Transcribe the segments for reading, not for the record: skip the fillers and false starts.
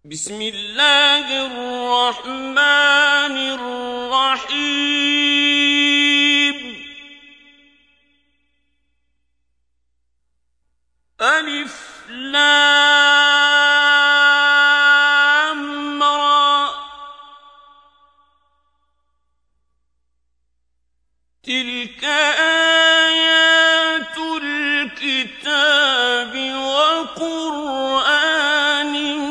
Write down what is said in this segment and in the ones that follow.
بسم اللہ الرحمن الرحیم الف لام را تلك آیات الكتاب وقرآن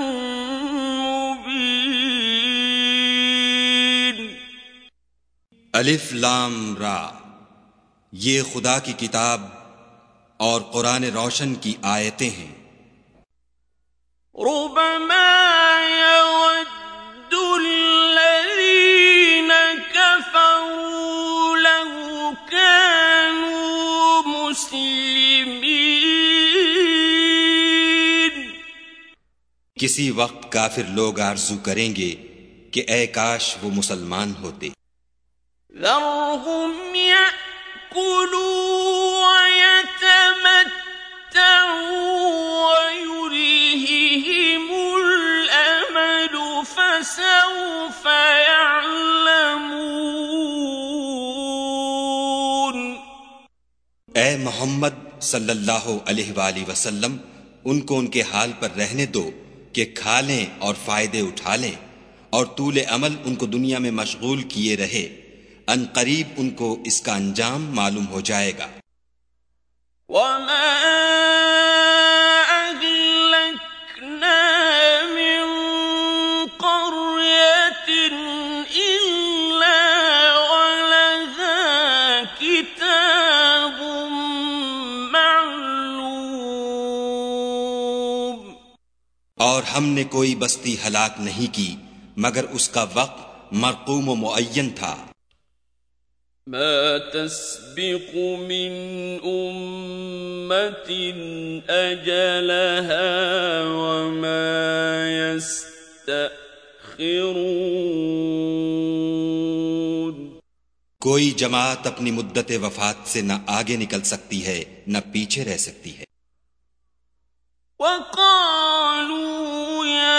الف لام را، یہ خدا کی کتاب اور قرآن روشن کی آیتیں ہیں۔ ربما يود الذين كفروا لو كانوا مسلمين، کسی وقت کافر لوگ آرزو کریں گے کہ اے کاش وہ مسلمان ہوتے۔ ذرهم يأكلوا ويتمتعوا ويلههم الأمل فسوف يعلمون۔ اے محمد صلی اللہ علیہ وآلہ وسلم، ان کو ان کے حال پر رہنے دو کہ کھا لیں اور فائدے اٹھا لیں، اور طول عمل ان کو دنیا میں مشغول کیے رہے، ان قریب ان کو اس کا انجام معلوم ہو جائے گا۔ وَمَا أَهْلَكْنَا مِن قَرْيَةٍ إِلَّا وَلَهَا كِتَابٌ مَّعْلُومٌ، اور ہم نے کوئی بستی ہلاک نہیں کی مگر اس کا وقت مرقوم و معین تھا۔ ما تسبق من أمة أجلها وما يستأخرون، کوئی جماعت اپنی مدت وفات سے نہ آگے نکل سکتی ہے نہ پیچھے رہ سکتی ہے۔ وقالوا يا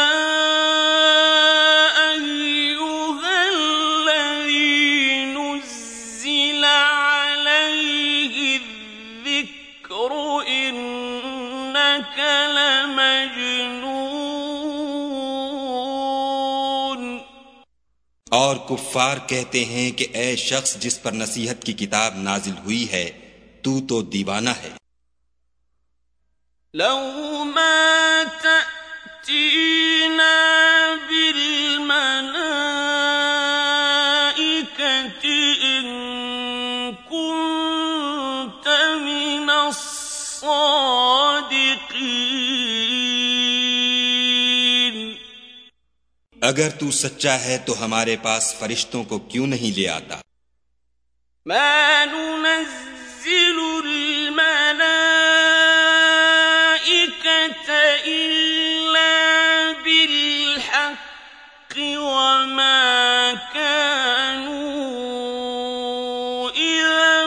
اور کفار کہتے ہیں کہ اے شخص جس پر نصیحت کی کتاب نازل ہوئی ہے تو دیوانہ ہے۔ لو ما تأتینا بالملائکة ان کنت من الصادقین، اگر تو سچا ہے تو ہمارے پاس فرشتوں کو کیوں نہیں لے آتا؟ ما ننزل الملائکة الا بالحق وما كانوا اذا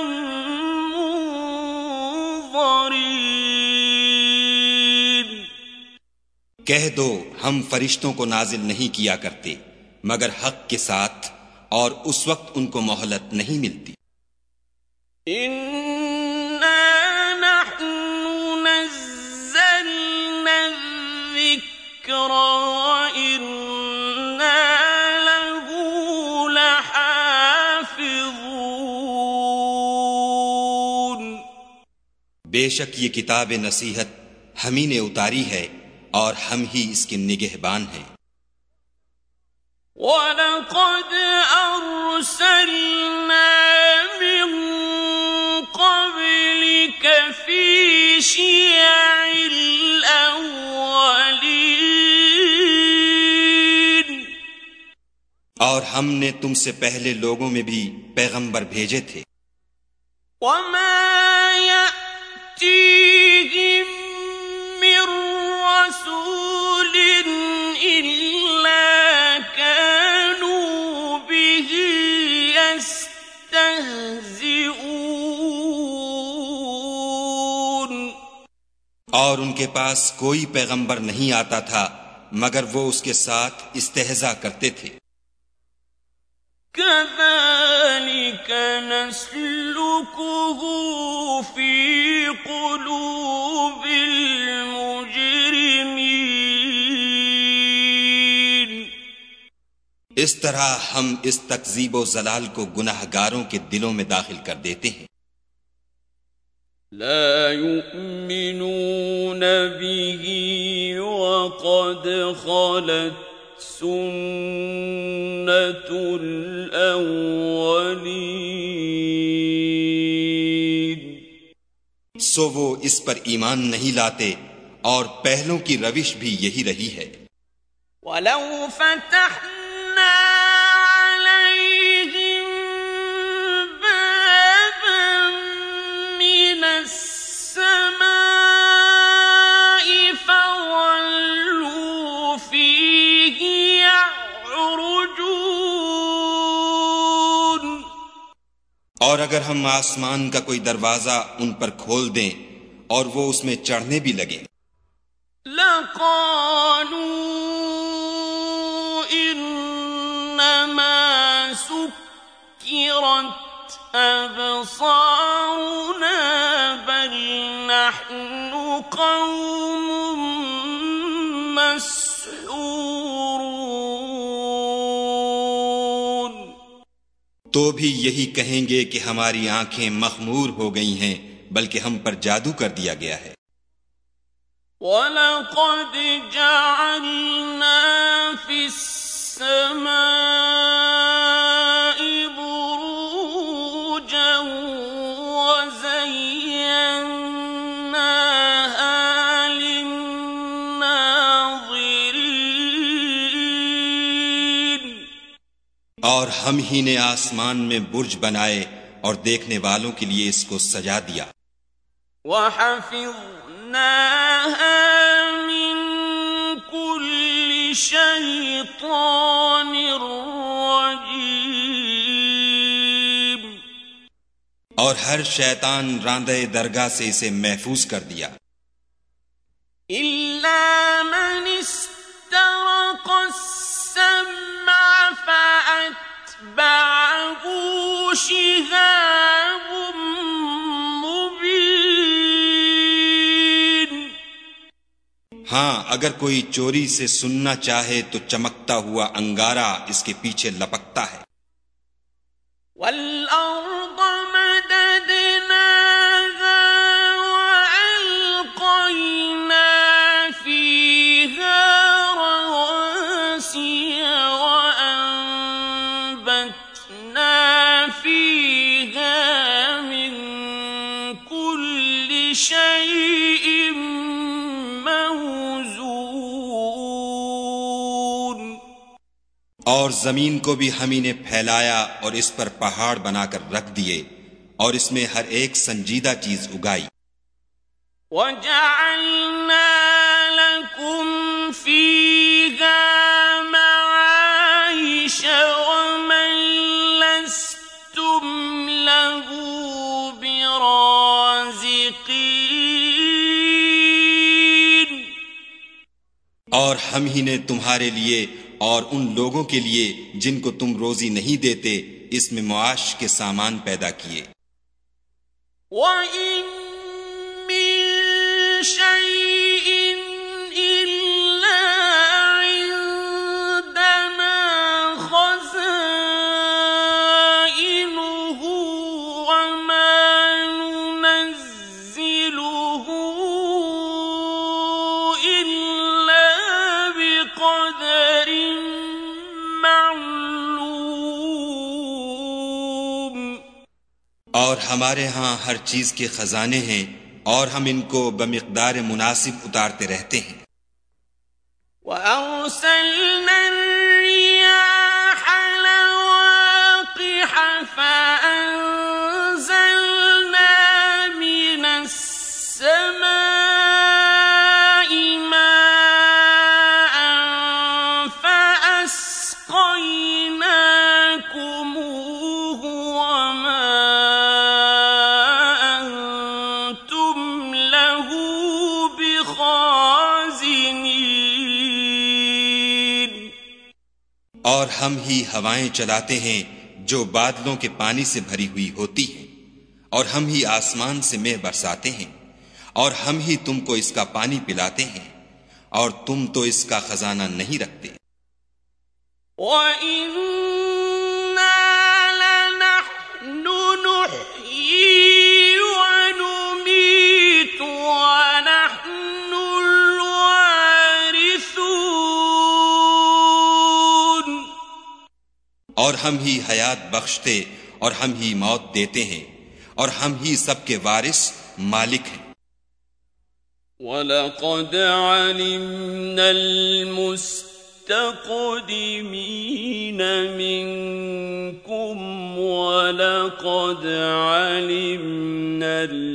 منظرین۔ کہہ دو ہم فرشتوں کو نازل نہیں کیا کرتے مگر حق کے ساتھ، اور اس وقت ان کو مہلت نہیں ملتی۔ اِنَّا نَحْنُ نَزَّلْنَا الذِّكْرَ وَإِنَّا لَهُ لَحَافِظُونَ، بے شک یہ کتاب نصیحت ہم ہی نے اتاری ہے اور ہم ہی اس کے نگہبان ہیں۔ وَلَقَدْ أَرْسَلْنَا مِن قَبْلِكَ فِي شِيَعِ الْأَوَّلِينَ، اور ہم نے تم سے پہلے لوگوں میں بھی پیغمبر بھیجے تھے۔ وَمَا يَأْتِيهِم مِّن رَّسُولٍ إِلَّا كَانُوا بِهِ يَسْتَهْزِئُونَ، اور ان کے پاس کوئی پیغمبر نہیں آتا تھا مگر وہ اس کے ساتھ استہزاء کرتے تھے۔ كذلك نسلكه في قلوب المجرمين۔ اس طرح ہم اس تکذیب و ضلال کو گناہ گاروں کے دلوں میں داخل کر دیتے ہیں۔ لا يؤمنون به وقد خلت سنة الأولين۔ سو وہ اس پر ایمان نہیں لاتے اور پہلوں کی روش بھی یہی رہی ہے۔ وَلَوْ فَتَحْنَا عَلَيْهِمْ بَابًا مِّنَ السَّمَاءِ فَظَلُّوا فِيهِ يَعْرُجُونَ۔ اور اگر ہم آسمان کا کوئی دروازہ ان پر کھول دیں اور وہ اس میں چڑھنے بھی لگیں، لَقَالُوا إِنَّمَا سُكِّرَتْ أَبْصَارُنَا بَلْ نَحْنُ قَوْمٌ مَّسْحُورُونَ۔ تو بھی یہی کہیں گے کہ ہماری آنکھیں مخمور ہو گئی ہیں، بلکہ ہم پر جادو کر دیا گیا ہے۔ وَلَقَدْ جَعَلْنَا فِي السَّمَاءِ بُرُوجًا وَزَيَّنَّاهَا لِلنَّاظِرِينَ۔ اور ہم ہی نے آسمان میں برج بنائے اور دیکھنے والوں کے لیے اس کو سجا دیا۔ وَحَفِظْنَاهَا مِن كُلِّ شَيْطَانٍ رَّجِيمٍ۔ اور ہر شیطان راندہ درگاہ سے اسے محفوظ کر دیا۔ إِلَّا مَنِ اسْتَرَقَ السَّمْعَ فَأَتْبَعَهُ شِهَابٌ مُّبِينٌ۔ ہاں، اگر کوئی چوری سے سننا چاہے تو چمکتا ہوا انگارہ اس کے پیچھے لپکتا ہے۔ وَالْأَرْضَ مَدَدْنَاهَا وَأَلْقَيْنَا فِيهَا رَوَاسِيَ وَأَنبَتْنَا فِيهَا مِن كُلِّ شَيْءٍ موزون۔ اور زمین کو بھی ہم ہی نے پھیلایا اور اس پر پہاڑ بنا کر رکھ دیے اور اس میں ہر ایک سنجیدہ چیز اگائی۔ وَجَعَلْنَا لَكُمْ فِيهَا مَعَايِشَ وَمَن لَّسْتُمْ لَهُ بِرَازِقِينَ۔ اور ہم ہی نے تمہارے لیے اور ان لوگوں کے لیے جن کو تم روزی نہیں دیتے اس میں معاش کے سامان پیدا کیے۔ وَإِن مِّن شَيْءٍ إِلَّا عِندَنَا خَزَائِنُهُ وَمَا نُنَزِّلُهُ إِلَّا بِقَدَرٍ معلوم۔ اور ہمارے ہاں ہر چیز کے خزانے ہیں اور ہم ان کو بمقدار مناسب اتارتے رہتے ہیں۔ وَأَرْسَلْنَا الرِّيَاحَ لَوَاقِحَ فَأَنزَلْنَا مِنَ السَّمَاءِ مَاءً فَأَسْقَيْنَاكُمُوهُ وَمَا أَنتُمْ لَهُ بِخَازِنِينَ۔ اور ہم ہی ہوائیں چلاتے ہیں جو بادلوں کے پانی سے بھری ہوئی ہوتی ہیں، اور ہم ہی آسمان سے مے برساتے ہیں، اور ہم ہی تم کو اس کا پانی پلاتے ہیں، اور تم تو اس کا خزانہ نہیں رکھتے۔ وَإِنَّا لَنَحْنُ نُحْيِي وَنُمِيتُ وَنَحْنُ الْوَارِثُونَ۔ اور ہم ہی حیات بخشتے اور ہم ہی موت دیتے ہیں، اور ہم ہی سب کے وارث مالک ہیں۔ وَلَقَدْ عَلِمْنَا الْمُسْتَقْدِمِينَ مِنكُمْ وَلَقَدْ عَلِمْنَا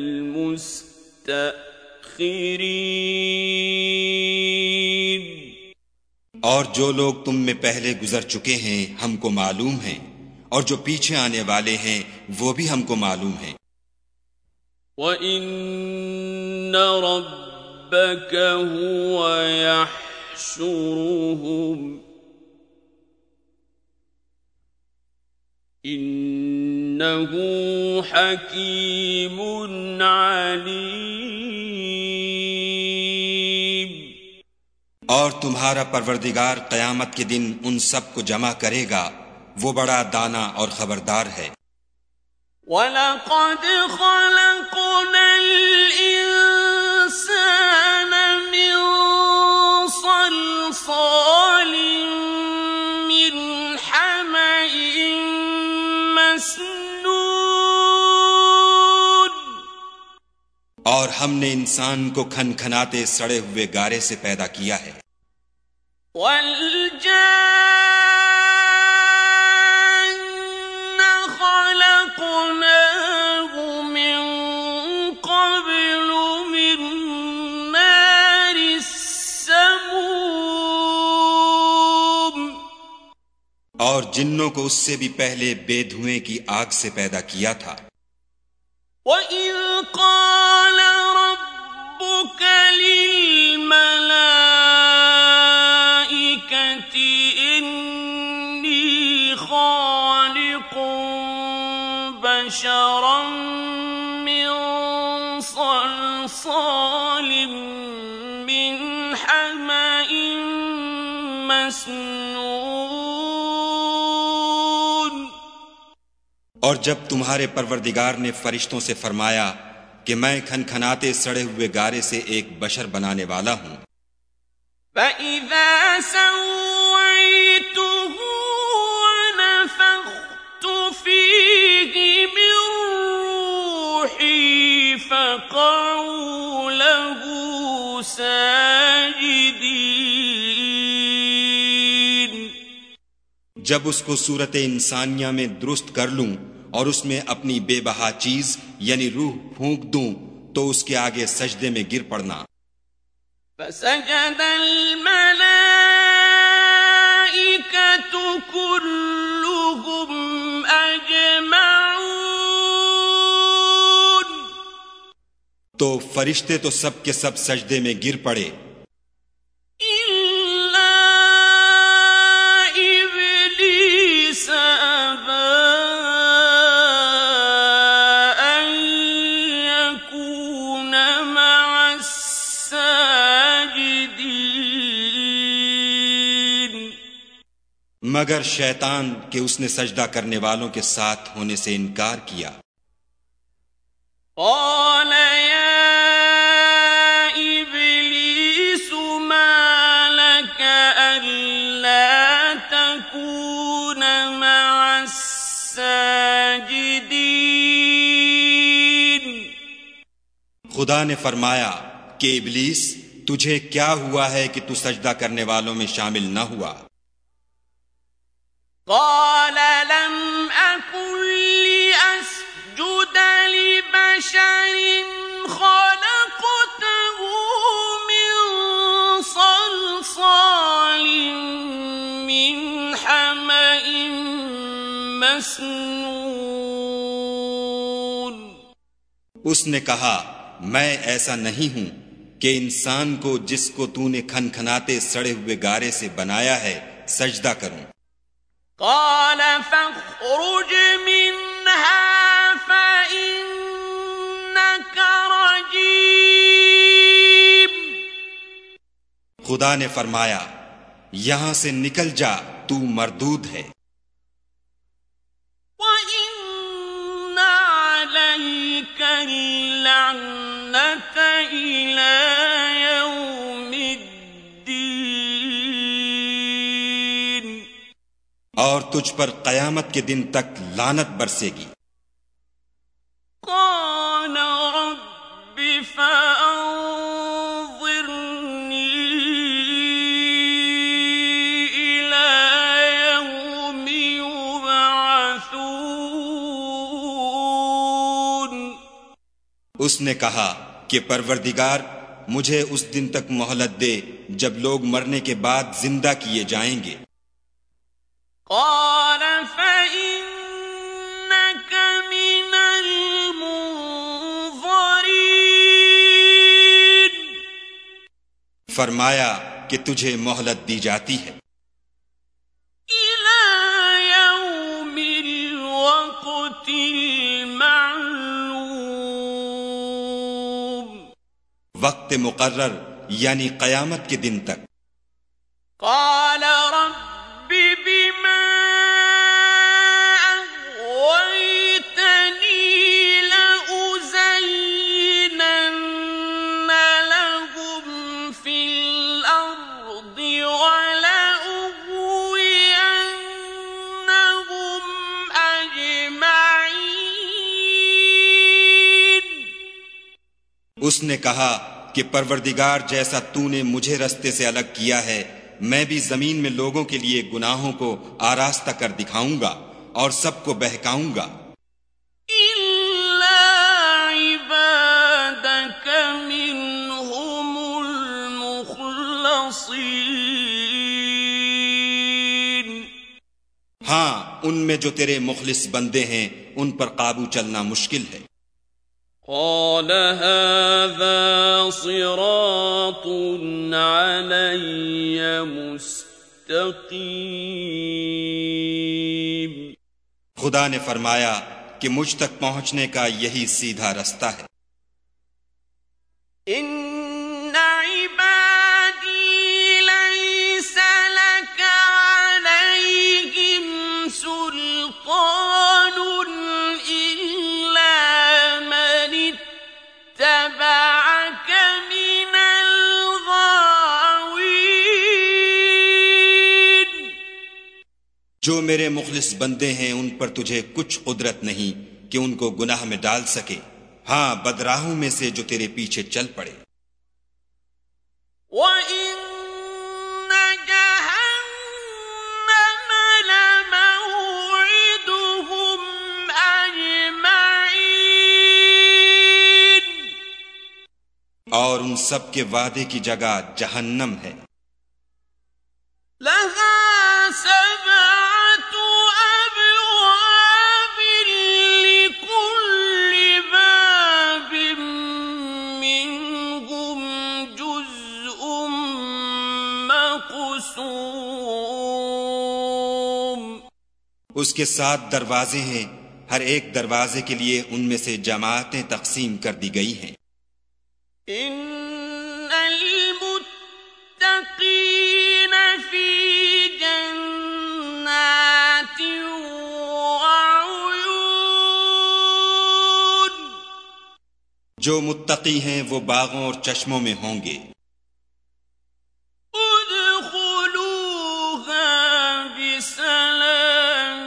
الْمُسْتَأْخِرِينَ۔ اور جو لوگ تم میں پہلے گزر چکے ہیں ہم کو معلوم ہیں، اور جو پیچھے آنے والے ہیں وہ بھی ہم کو معلوم ہیں۔ وَإِنَّ رَبَّكَ هُوَ يَحْشُرُهُمْ إِنَّهُ حَكِيمٌ عَلِيمٌ۔ اور تمہارا پروردگار قیامت کے دن ان سب کو جمع کرے گا، وہ بڑا دانا اور خبردار ہے۔ وَلَقَدْ خَلَقْنَا الْإِنسَانَ مِنْ صَلْصَالٍ مِّنْ حَمَإٍ مَّسْنُونٍ۔ اور ہم نے انسان کو کھنکھناتے سڑے ہوئے گارے سے پیدا کیا ہے۔ وَالْجَانَّ خَلَقْنَاهُ مِن قَبْلُ مِن نَّارِ السَّمُومِ۔ اور جنوں کو اس سے بھی پہلے بے دھوئیں کی آگ سے پیدا کیا تھا۔ وَإِذْ قَالَ رَبُّكَ لِلْمَلَائِكَةِ إِنِّي خَالِقٌ بَشَرًا مِّن صَلْصَالٍ مِّنْ حَمَإٍ مَّسْنُونٍ۔ اور جب تمہارے پروردگار نے فرشتوں سے فرمایا کہ میں کھنکھناتے سڑے ہوئے گارے سے ایک بشر بنانے والا ہوں، فَإِذَا سَوَّيْتُهُ وَنَفَخْتُ فِيهِ مِن رُّوحِي فَقَعُوا لَهُ سَاجِدِينَ۔ جب اس کو صورت انسانیہ میں درست کر لوں اور اس میں اپنی بے بہا چیز یعنی روح پھونک دوں تو اس کے آگے سجدے میں گر پڑنا۔ فَسَجَدَ الْمَلَائِكَةُ كُلُّهُمْ أَجْمَعُونَ۔ تو فرشتے تو سب کے سب سجدے میں گر پڑے، إِلَّا إِبْلِيسَ أَبَىٰ أَن يَكُونَ مَعَ السَّاجِدِينَ۔ مگر شیطان کہ اس نے سجدہ کرنے والوں کے ساتھ ہونے سے انکار کیا۔ قَالَ يَا إِبْلِيسُ مَا لَكَ أَلَّا تَكُونَ مَعَ السَّاجِدِينَ۔ خدا نے فرمایا کہ ابلیس تجھے کیا ہوا ہے کہ تو سجدہ کرنے والوں میں شامل نہ ہوا؟ قَالَ لَمْ أَكُن لِّأَسْجُدَ لِبَشَرٍ خَلَقْتَهُ مِن صَلْصَالٍ مِّنْ حَمَإٍ مَّسْنُونٍ۔ اس نے کہا میں ایسا نہیں ہوں کہ انسان کو جس کو تو نے کھنکھناتے سڑے ہوئے گارے سے بنایا ہے سجدہ کروں۔ قال فاخرج منها فإنك رجيم خدا نے فرمایا یہاں سے نکل جا، تو مردود ہے، وَإِنَّ عَلَيْكَ اللَّعْنَةَ إِلَى يَوْمِ الدِّينِ اور تجھ پر قیامت کے دن تک لعنت برسے گی۔ قَالَ رَبِّ فَأَنظِرْنِي إِلَى يَوْمِ يُبْعَثُونَ اس نے کہا کہ پروردگار مجھے اس دن تک مہلت دے جب لوگ مرنے کے بعد زندہ کیے جائیں گے۔ قال فإنك من المنظرين فرمایا کہ تجھے مہلت دی جاتی ہے إلى يوم الوقت المعلوم وقت مقرر یعنی قیامت کے دن تک۔ قال رب بما أغويتني لأزينن لهم في الأرض ولأغوينهم أجمعين اس نے کہا کہ پروردگار جیسا تو نے مجھے رستے سے الگ کیا ہے، میں بھی زمین میں لوگوں کے لیے گناہوں کو آراستہ کر دکھاؤں گا اور سب کو بہکاؤں گا، إلا عبادك منهم المخلصين ہاں ان میں جو تیرے مخلص بندے ہیں ان پر قابو چلنا مشکل ہے۔ قال هذا صراط علي مستقيم خدا نے فرمایا کہ مجھ تک پہنچنے کا یہی سیدھا رستہ ہے۔ إن عبادي ليس لك عليهم سلطان إلا من اتبعك من الغاوين جو میرے مخلص بندے ہیں ان پر تجھے کچھ قدرت نہیں کہ ان کو گناہ میں ڈال سکے، ہاں بدراہوں میں سے جو تیرے پیچھے چل پڑے۔ وَإِنَّ جَهَنَّمَ لَمَوْعِدُهُمْ أَجْمَعِينَ اور ان سب کے وعدے کی جگہ جہنم ہے، لَهَا سَبْعَةُ أَبْوَابٍ لِكُلِّ بَابٍ مِّنْهُمْ جُزْءٌ مَّقْسُومٌ اس کے 7 دروازے ہیں، ہر ایک دروازے کے لیے ان میں سے جماعتیں تقسیم کر دی گئی ہیں۔ إِنَّ الْمُتَّقِينَ فِي جَنَّاتٍ وَعُيُونٍ جو متقی ہیں وہ باغوں اور چشموں میں ہوں گے۔ ادخلوها بسلام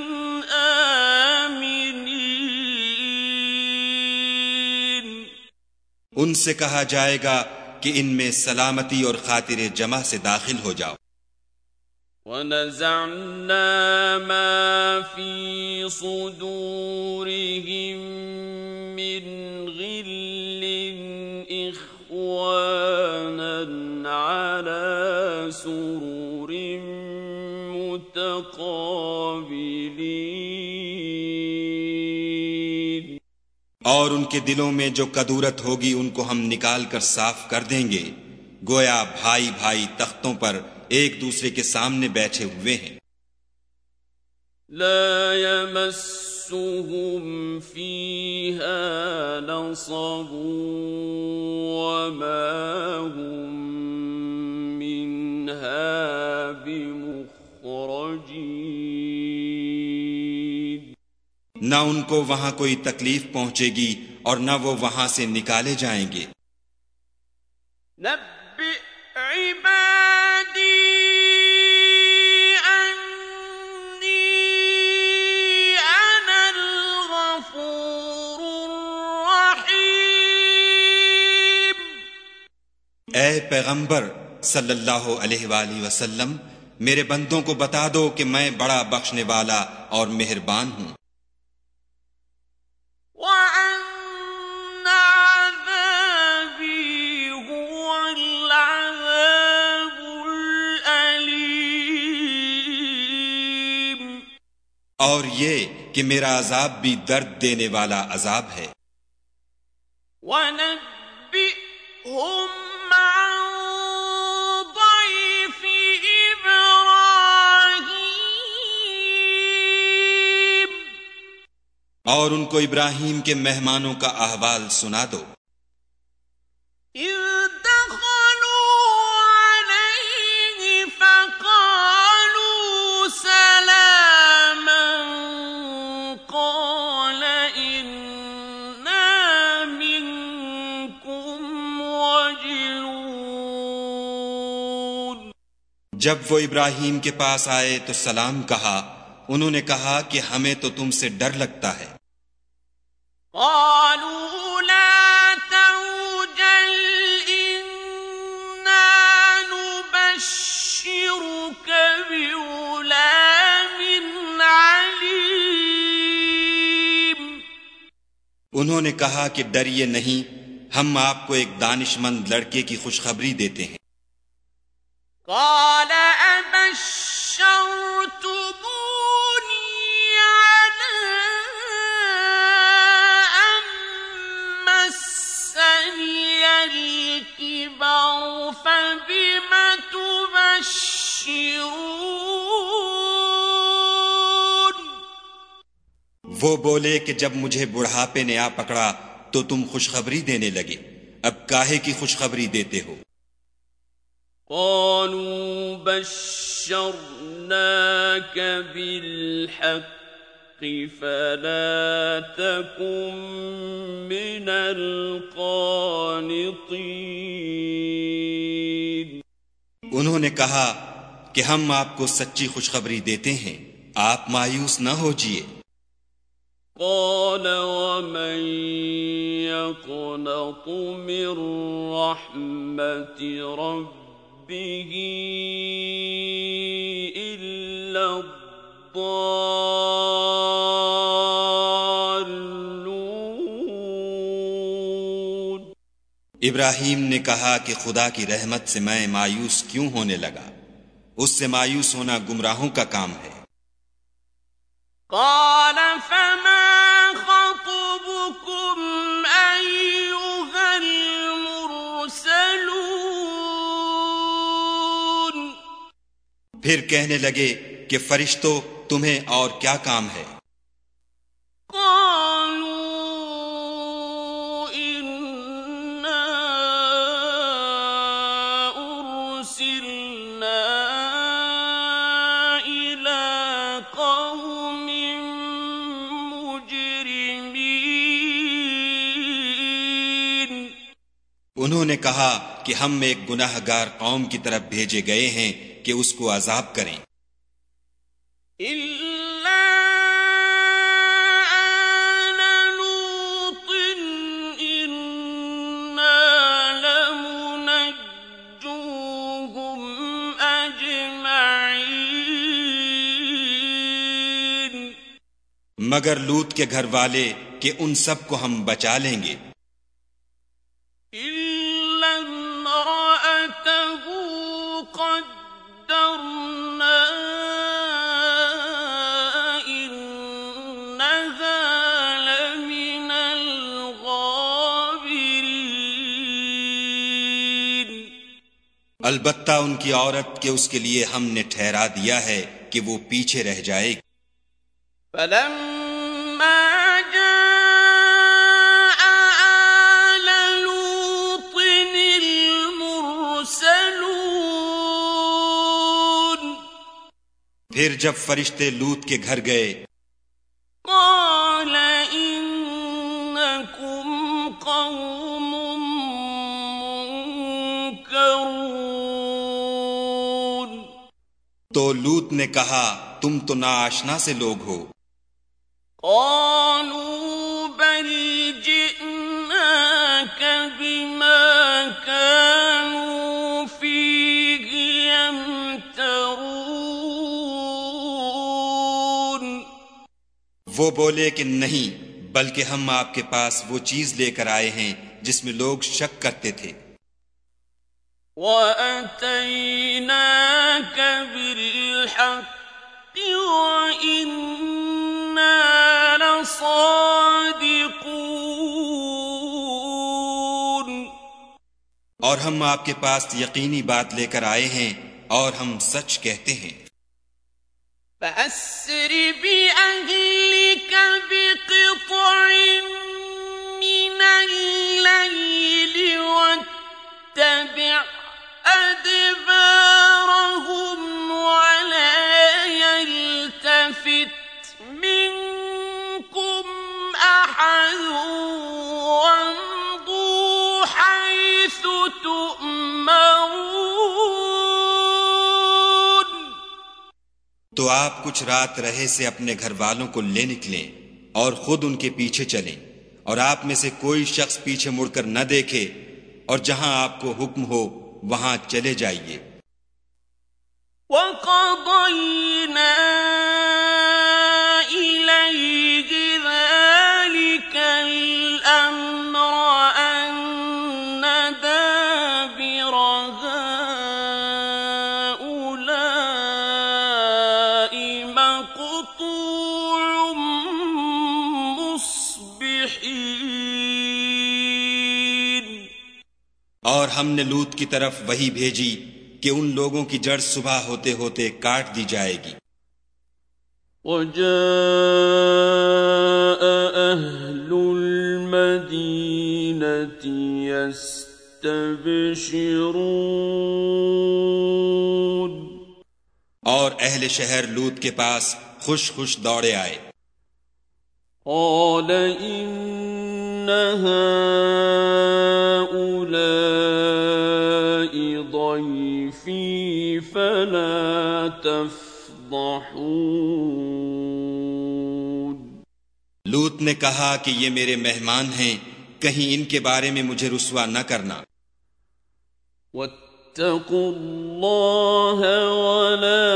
آمنين ان سے کہا جائے گا کہ ان میں سلامتی اور خاطر جمع سے داخل ہو جاؤ۔ ونزعنا ما في صدورهم من غل إخوانا على سرر متقابلين اور ان کے دلوں میں جو کدورت ہوگی ان کو ہم نکال کر صاف کر دیں گے، گویا بھائی بھائی تختوں پر ایک دوسرے کے سامنے بیٹھے ہوئے ہیں۔ لا يمسهم فيها نصب وما هم منها بمخرجين نہ ان کو وہاں کوئی تکلیف پہنچے گی اور نہ وہ وہاں سے نکالے جائیں گے۔ نبئ عبادی انی انا الغفور الرحیم۔ اے پیغمبر صلی اللہ علیہ وآلہ وسلم، میرے بندوں کو بتا دو کہ میں بڑا بخشنے والا اور مہربان ہوں۔ وَأَنَّ عَذَابِي هُوَ الْعَذَابُ الْأَلِيمُ۔ اور یہ کہ میرا عذاب بھی درد دینے والا عذاب ہے۔ وَنَبِّئْهُمْ عَن ضَيْفِ إِبْرَاهِيمَ۔ اور ان کو ابراہیم کے مہمانوں کا احوال سنا دو۔ إِذْ دَخَلُوا عَلَيْهِ فَقَالُوا سَلَامًا قَالَ إِنَّا مِنكُمْ وَجِلُونَ۔ جب وہ ابراہیم کے پاس آئے تو سلام کہا، انہوں نے کہا کہ ہمیں تو تم سے ڈر لگتا ہے۔ قالوا لا توجل إنا نبشرك بغلام عليم۔ انہوں نے کہا کہ ڈریے نہیں، ہم آپ کو ایک دانش مند لڑکے کی خوشخبری دیتے ہیں۔ قال أبشرتموني على أن مسني الكبر فبم تبشرون۔ وہ بولے کہ جب مجھے بڑھاپے نے آ پکڑا تو تم خوشخبری دینے لگے، اب کاہے کی خوشخبری دیتے ہو؟ قالوا بشرناك بالحق فلا تكن من القانطين۔ انہوں نے کہا کہ ہم آپ کو سچی خوشخبری دیتے ہیں، آپ مایوس نہ ہوجیے۔ قال ومن يقنط من رحمة ربه إلا الضالون۔ ابراہیم نے کہا کہ خدا کی رحمت سے میں مایوس کیوں ہونے لگا؟ اس سے مایوس ہونا گمراہوں کا کام ہے۔ قال فما خطبكم أيها المرسلون۔ پھر کہنے لگے کہ فرشتوں تمہیں اور کیا کام ہے؟ قالوا إنا أرسلنا إلى قوم مجرمين۔ انہوں نے کہا کہ ہم ایک گناہ گار قوم کی طرف بھیجے گئے ہیں کہ اس کو عذاب کریں۔ إلا آل لوط إنا لمنجوهم أجمعين۔ مگر لوط کے گھر والے کہ ان سب کو ہم بچا لیں گے، إلا امرأته قدرنا إنها لمن الغابرين۔ البتہ ان کی عورت کہ اس کے لیے ہم نے ٹھہرا دیا ہے کہ وہ پیچھے رہ جائے گی۔ فلما جاء آل لوط المرسلون پھر جب فرشتے لوط کے گھر گئے قال إنكم قوم منكرون تو لوط نے کہا تم تو ناآشنا سے لوگ ہو۔ قالوا بل جئناك بما كانوا فيه يمترون وہ بولے کہ نہیں، بلکہ ہم آپ کے پاس وہ چیز لے کر آئے ہیں جس میں لوگ شک کرتے تھے۔ وَأَتَيْنَاكَ بِالْحَقِّ وَإِنَّا لَصَادِقُونَ اور ہم آپ کے پاس یقینی بات لے کر آئے ہیں اور ہم سچ کہتے ہیں۔ فَأَسْرِ بِأَهْلِكَ بِقِطْعٍ مِّنَ اللَّيْلِ وَاتَّبِعْ أَدْبَارَهُمْ وَلَا يَلْتَفِتْ مِنكُمْ أَحَدٌ وَامْضُوا حَيْثُ تُؤْمَرُونَ تو آپ کچھ رات رہے سے اپنے گھر والوں کو لے نکلیں اور خود ان کے پیچھے چلیں، اور آپ میں سے کوئی شخص پیچھے مڑ کر نہ دیکھے، اور جہاں آپ کو حکم ہو وہاں چلے جائیے۔ وَقَضَيْنَا إِلَيْهِ ذَلِكَ الْأَمْرَ أَنَّ دَابِرَ هَٰؤُلَاءِ مَقْطُوعٌ مُصْبِحِينَ اور ہم نے لوط کی طرف وحی بھیجی کہ ان لوگوں کی جڑ صبح ہوتے ہوتے کاٹ دی جائے گی۔ وَجَاءَ أَهْلُ الْمَدِينَةِ يَسْتَبْشِرُونَ اور اہل شہر لوط کے پاس خوش خوش دوڑے آئے۔ قَالَ إِنَّ هَٰؤُلَاءِ ضَيْفِي فَلَا تَفْضَحُونِ لوط نے کہا کہ یہ میرے مہمان ہیں، کہیں ان کے بارے میں مجھے رسوا نہ کرنا۔ وَاتَّقُوا اللَّهَ وَلَا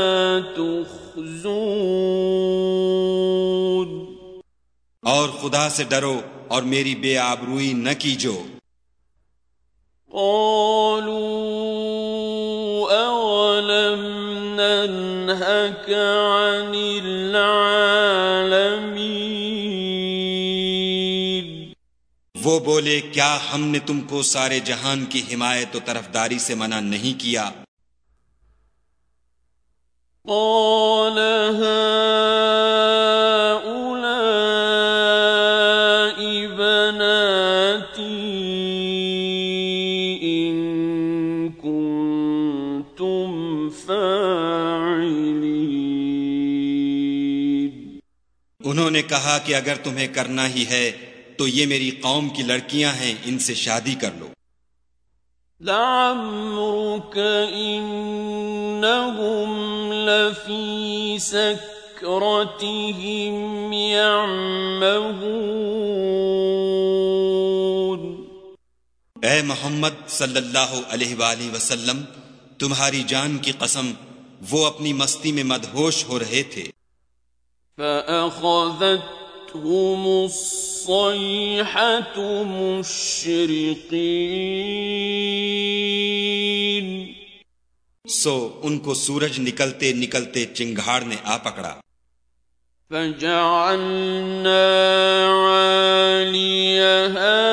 تُخْزُونِ اور خدا سے ڈرو اور میری بے آبروئی نہ کیجو۔ قالوا أولم ننهك عن العالمين وہ بولے کیا ہم نے تم کو سارے جہان کی حمایت و طرفداری سے منع نہیں کیا؟ قال هؤلاء بناتي إن كنتم فاعلين انہوں نے کہا کہ اگر تمہیں کرنا ہی ہے تو یہ میری قوم کی لڑکیاں ہیں، ان سے شادی کر لو۔ لعمرك إنهم لفي سكرتهم يعمهون اے محمد صلی اللہ علیہ وآلہ وسلم، تمہاری جان کی قسم وہ اپنی مستی میں مدہوش ہو رہے تھے۔ فأخذتهم الصيحة مشرقين سو ان کو سورج نکلتے نکلتے چنگھاڑ نے آ پکڑا۔ فجعلنا عاليها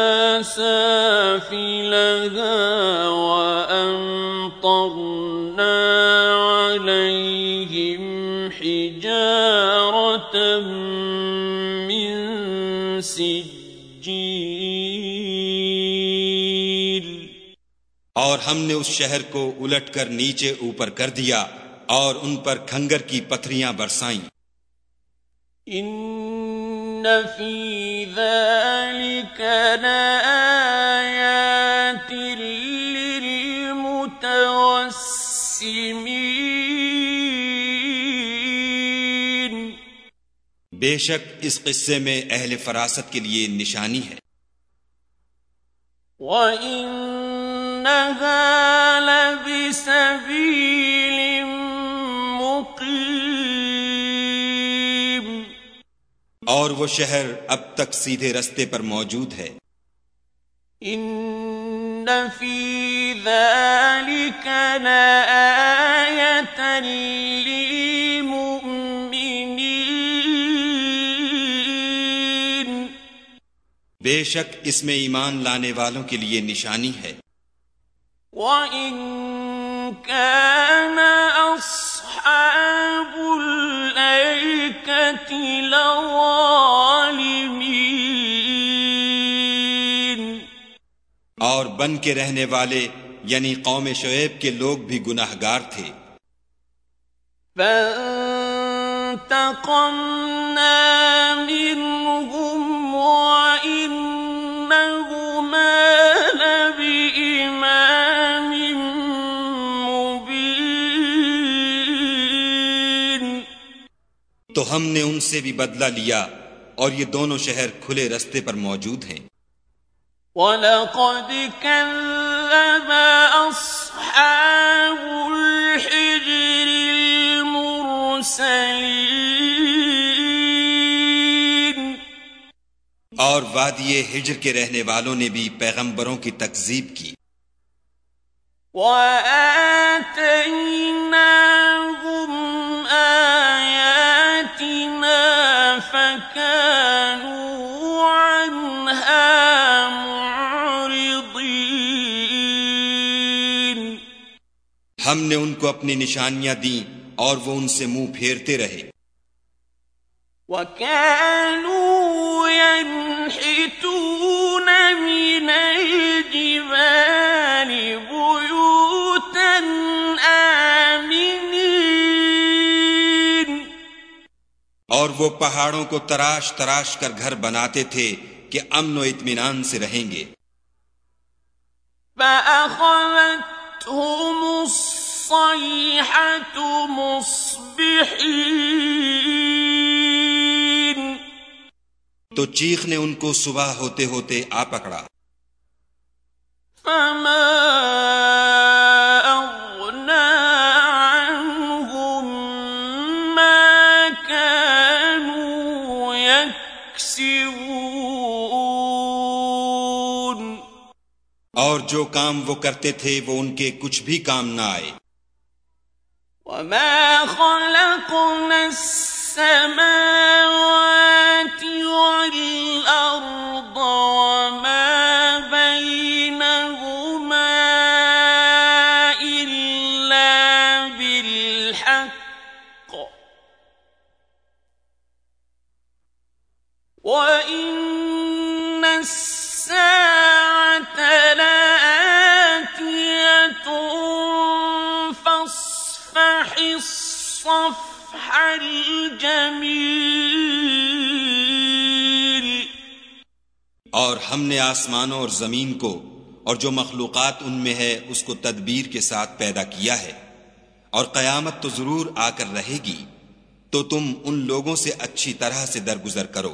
سافلها وأمطرنا عليهم حجارة من سجیل. اور ہم نے اس شہر کو الٹ کر نیچے اوپر کر دیا اور ان پر کھنگر کی پتھریاں برسائیں. ان فی ذلک لآیات للمتوسمین. بے شک اس قصے میں اہل فراست کے لیے نشانی ہے. وَإِنَّهَا لَبِسَبِيلٍ مُقِيمٍ. اور وہ شہر اب تک سیدھے رستے پر موجود ہے. ان فی ذلک لآیۃ للمؤمنین. بے شک اس میں ایمان لانے والوں کے لیے نشانی ہے. وَإِن كَانَ أَصْحَابُ الْأَيْكَةِ لَظَالِمِينَ. اور بن کے رہنے والے یعنی قوم شعیب کے لوگ بھی گناہگار تھے. فَانْتَقَمْنَا مِنْهُمْ وَإِنَّهُمَا لَبِإِمَامٍ مُبِينٍ. تو ہم نے ان سے بھی بدلہ لیا اور یہ دونوں شہر کھلے رستے پر موجود ہیں. وَلَقَدْ كَذَّبَ أَصْحَابُ الْحِجْرِ الْمُرْسَلِينَ. اور وادی ہجر کے رہنے والوں نے بھی پیغمبروں کی تکذیب کی. وَآتَيْنَاهُمْ آيَاتِنَا فَكَانُوا عَنْهَا مُعْرِضِينَ. ہم نے ان کو اپنی نشانیاں دیں اور وہ ان سے منہ پھیرتے رہے. وَكَانُوا يَنْحِتُونَ مِنَ الْجِبَالِ بُيُوتًا آمِنِينَ. اور وہ پہاڑوں کو تراش تراش کر گھر بناتے تھے کہ امن و اطمینان سے رہیں گے. فَأَخَذَتْهُمُ الصَّيْحَةُ مُصْبِحِينَ. تو چیخ نے ان کو صبح ہوتے ہوتے آ پکڑا. فَمَا أَغْنَى عَنْهُمْ مَا كَانُوا يَكْسِبُونَ. اور جو کام وہ کرتے تھے وہ ان کے کچھ بھی کام نہ آئے. وَمَا خَلَقْنَا السَّمَاوَاتِ وَالْأَرْضَ وَمَا بَيْنَهُمَا إِلَّا بِالْحَقِّ وَإِنَّ السَّاعَةَ لَآتِيَةٌ فَاصْفَحِ الصَّفْحَ الْجَمِيلَ. اور ہم نے آسمانوں اور زمین کو اور جو مخلوقات ان میں ہے اس کو تدبیر کے ساتھ پیدا کیا ہے، اور قیامت تو ضرور آ کر رہے گی، تو تم ان لوگوں سے اچھی طرح سے درگزر کرو.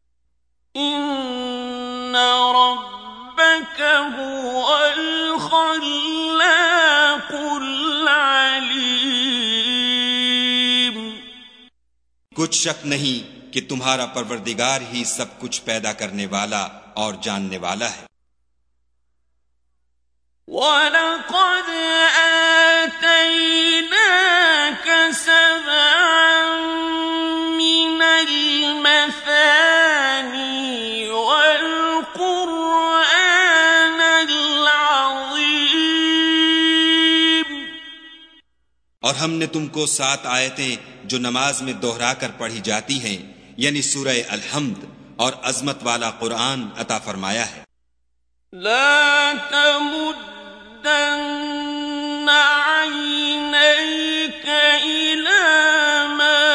إِنَّ رَبَّكَ هُوَ الْخَلَّاقُ الْعَلِيمُ. کچھ شک نہیں کہ تمہارا پروردگار ہی سب کچھ پیدا کرنے والا اور جاننے والا ہے. وَلَقَدْ آتَيْنَاكَ سَبْعًا مِنَ الْمَثَانِي وَالْقُرْآنَ الْعَظِيمَ. اور ہم نے تم کو 7 آیتیں جو نماز میں دوہرا کر پڑھی جاتی ہیں یعنی سورہ الحمد اور عظمت والا قرآن عطا فرمایا ہے۔ لا تمدن عينيك إلى ما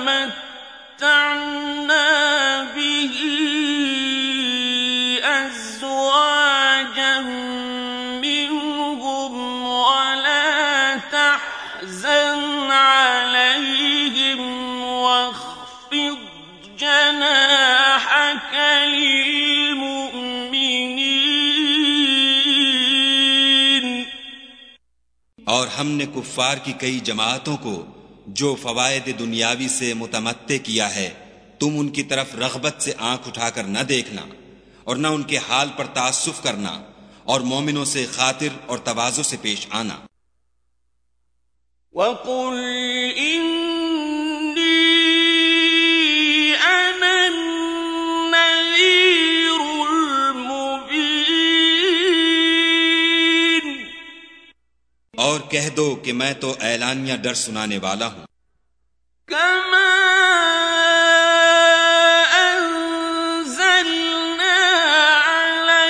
متعنا به أزواجا منهم ولا تحزن عليهم واخفض جناحك للمؤمنين۔ اور ہم نے کفار کی کئی جماعتوں کو جو فوائد دنیاوی سے متمتع کیا ہے تم ان کی طرف رغبت سے آنکھ اٹھا کر نہ دیکھنا اور نہ ان کے حال پر تعسف کرنا اور مومنوں سے خاطر اور تواضع سے پیش آنا۔ وَقُلْ إِنِّي أَنَا النَّذِيرُ الْمُبِينُ، اور کہہ دو کہ میں تو اعلانیہ ڈر سنانے والا ہوں، كَمَا أَنزَلْنَا عَلَى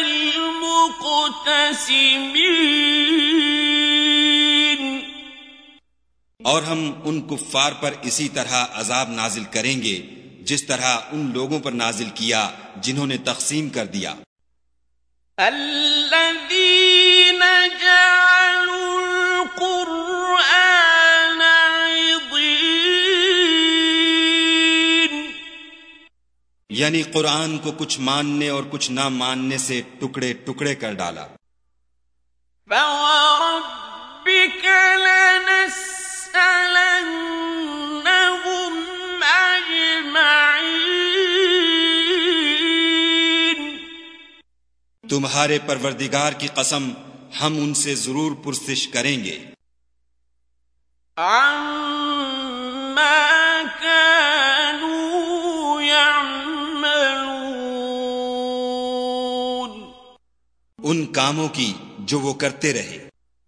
الْمُقْتَسِمِينَ، اور ہم ان کفار پر اسی طرح عذاب نازل کریں گے جس طرح ان لوگوں پر نازل کیا جنہوں نے تقسیم کر دیا۔ الَّذِينَ جَعَلُوا الْقُرْآنَ عِضِينَ، یعنی قرآن کو کچھ ماننے اور کچھ نہ ماننے سے ٹکڑے ٹکڑے کر ڈالا۔ فَوَرَبِّكَ لَنَسْأَلَنَّهُمْ أَجْمَعِينَ، تمہارے پروردگار کی قسم ہم ان سے ضرور پرسش کریں گے، عَمَّا كَانُوا يَعْمَلُونَ، ان کاموں کی جو وہ کرتے رہے۔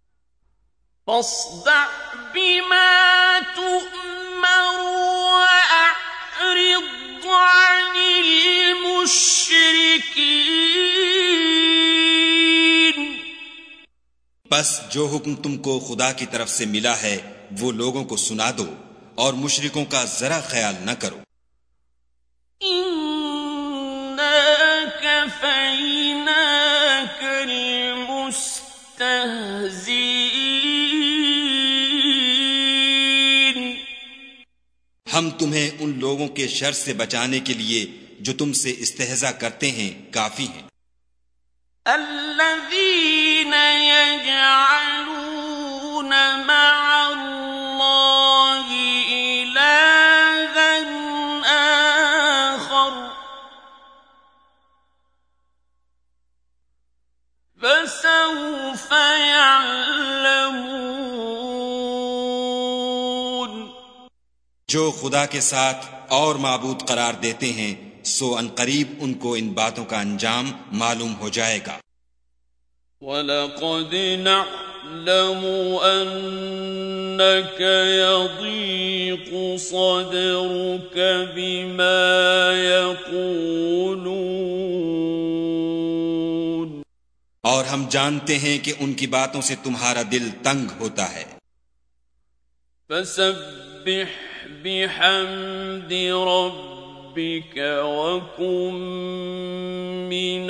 فاصدع بما تؤمر وأعرض عن المشركين، پس جو حکم تم کو خدا کی طرف سے ملا ہے وہ لوگوں کو سنا دو اور مشرکوں کا ذرا خیال نہ کرو۔ إنا كفيناك المستهزئين، ہم تمہیں ان لوگوں کے شر سے بچانے کے لیے جو تم سے استہزاء کرتے ہیں کافی ہیں۔ الذين يجعلون مع الله إلها آخر فسوف يعلمون، جو خدا کے ساتھ اور معبود قرار دیتے ہیں سو ان قریب ان کو ان باتوں کا انجام معلوم ہو جائے گا۔ وَلَقَدْ نَعْلَمُ أَنَّكَ يَضِيقُ صَدْرُكَ بِمَا يَقُولُونَ، اور ہم جانتے ہیں کہ ان کی باتوں سے تمہارا دل تنگ ہوتا ہے۔ فَسَبِّحْ بِحَمْدِ رَبِّكَ وَكُن مِّنَ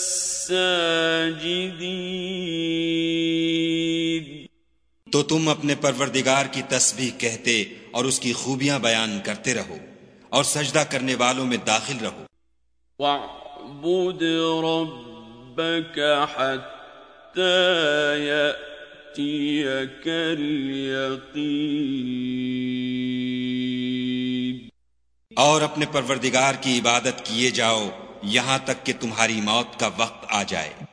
السَّاجِدِينَ، تو تم اپنے پروردگار کی تسبیح کہتے اور اس کی خوبیاں بیان کرتے رہو اور سجدہ کرنے والوں میں داخل رہو۔ وَاعْبُدْ رَبَّكَ حَتَّى يَأْتِيَكَ الْيَقِينُ، اور اپنے پروردگار کی عبادت کیے جاؤ یہاں تک کہ تمہاری موت کا وقت آ جائے۔